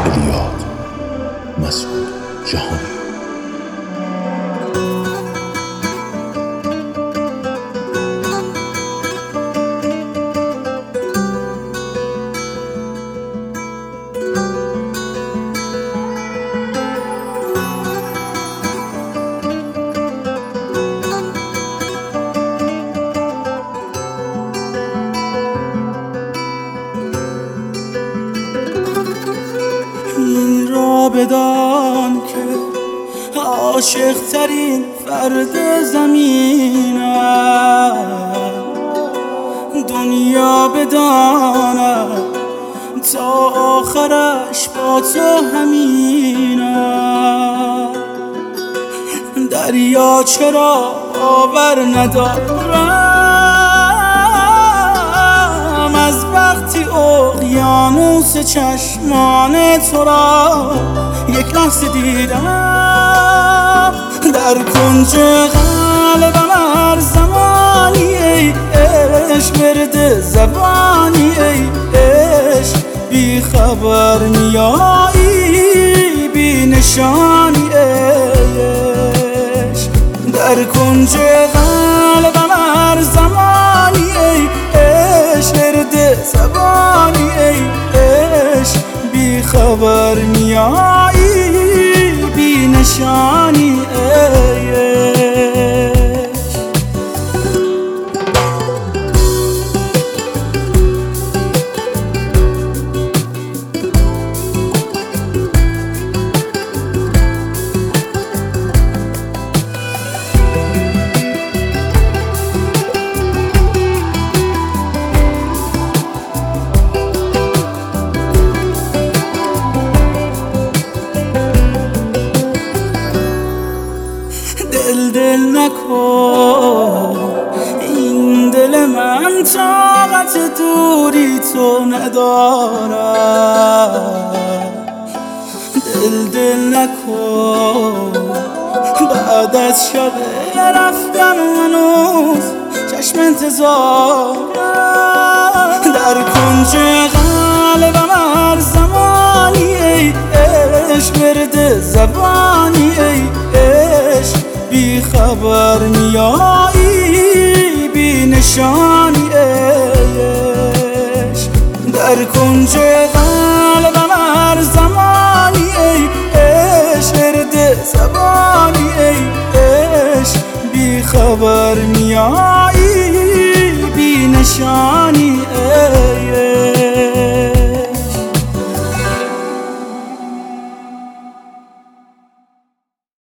الیاد مسعود جهانی. این را بدان که عاشق ترین فرد زمینم، دنیا بداند تا آخرش با تو همینم. دریا چرا باور ندارم از وقتی اقیانوس چشمان تو را یک لحظه دیدم. در کنج قلبم هر زمانی ای عشق ورد زبانی ای عشق بی خبر میایی بی نشانی ای عشق. در کنج قلبم هر زمانی ای عشق ورد زبانی ای عشق بی خبر میایی بی نشانی ای عشق. دل نکن این دل من طاقت دوری تو ندارد. دل نکن بعد از شب رفتن هنوز چشم انتظارم. در کنج قلبم هر زمانی ای عشق ورد زبانی ای عشق بی خبر میایی بی نشان